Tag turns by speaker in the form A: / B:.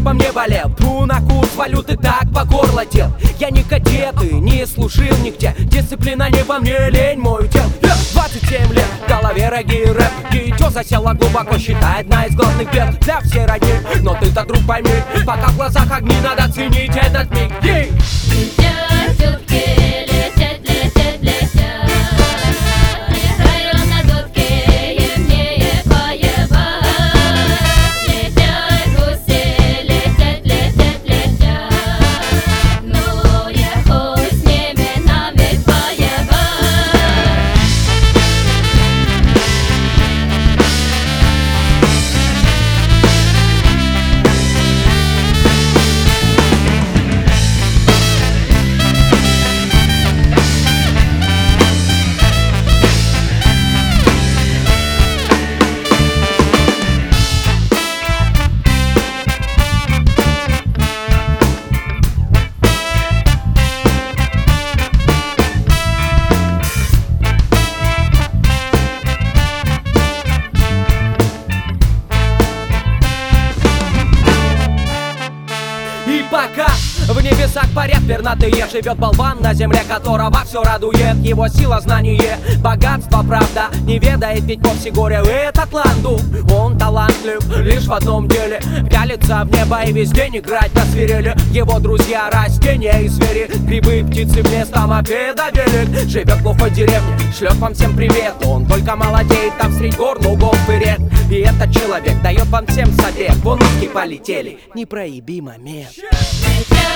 A: обо мне болел. Тьфу, на курс валюты так по горло дел. Я не кадет и не служил нигде. Дисциплина не во мне, лень мой удел. 27 лет, в голове роги и рэп. Дитё засело глубоко, считай, одна из главных бед для всей родни. Но ты-то, друг, пойми, пока в глазах огни, надо ценить этот миг.
B: Летят дудки, летят, летят, летят. Играю на дудке, и мне поебать. Летят гуси, летят, летят, летят. Ну я хуй с ними, нам ведь поебать.
A: И пока в небесах парят пернатые, живет болван, на земле которого все радует. Его сила, знание, богатство, правда не ведает, ведь вовсе горя этот ланду. Он талантлив лишь в одном деле: пялиться в небо и весь день играть на свирели. Его друзья растения и звери, грибы, птицы, местом обеда велик. Живет в глухой деревне, шлет вам всем привет. Он только молодеет там средь гор, лугов и рек. И этот человек дает вам всем совет. Вон ноги полетели, не проеби момент.
B: Летят